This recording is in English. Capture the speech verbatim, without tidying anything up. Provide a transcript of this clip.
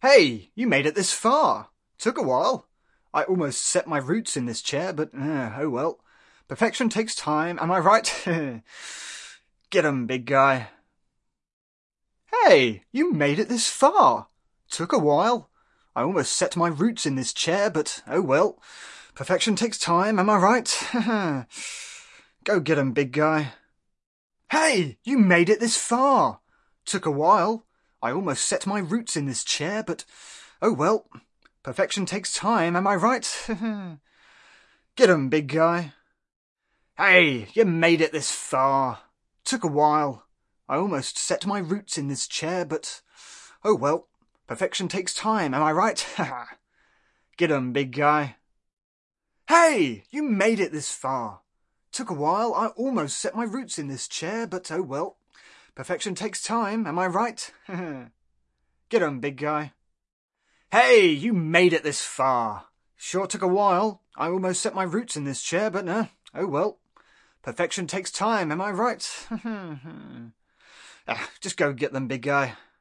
Hey, you made it this far. Took a while. I almost set my roots in this chair, but uh, oh well. Perfection takes time, am I right? Get 'em, big guy. Hey, you made it this far. Took a while. I almost set my roots in this chair, but oh well. Perfection takes time, am I right? Go get 'em, big guy. Hey, you made it this far. Took a while. I almost set my roots in this chair, but oh well. Perfection takes time, am I right? Get 'em, big guy. Hey, you made it this far. Took a while. I almost set my roots in this chair, but oh well. Perfection takes time, am I right? Get 'em, big guy. Hey, you made it this far. Took a while. I almost set my roots in this chair, but oh well. Perfection takes time, am I right? Get 'em, big guy. Hey, you made it this far. Sure took a while. I almost set my roots in this chair, but uh, oh well. Perfection takes time, am I right? ah, just go get them, big guy.